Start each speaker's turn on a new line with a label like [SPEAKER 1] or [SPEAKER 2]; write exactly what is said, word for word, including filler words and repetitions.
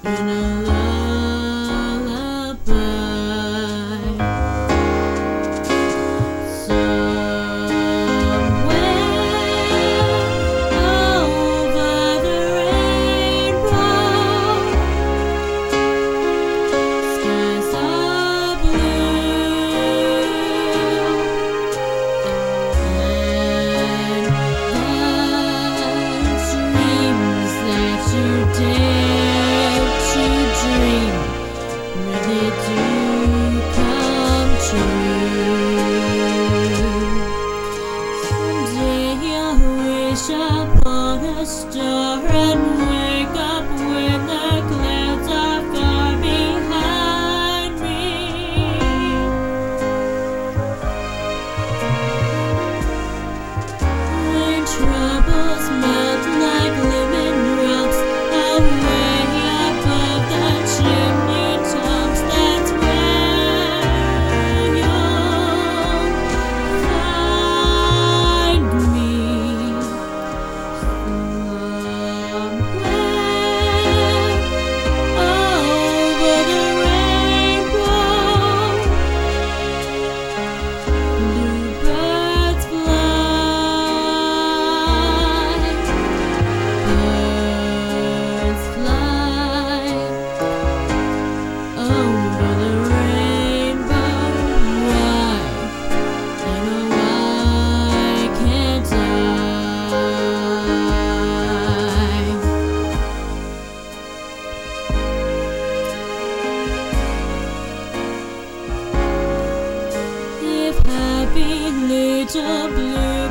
[SPEAKER 1] in a lullaby. Somewhere over the rainbow, skies are blue, and the dreams that you dare to dream really do come true. Someday you'll wish upon a star and wake up when the clouds are far behind me. When troubles melt like lemon drops away above the chimney tops, that's where you'll find me. Somewhere over the rainbow, bluebirds fly, birds fly over the rainbow. Why, you know, why can't I? If happy little blue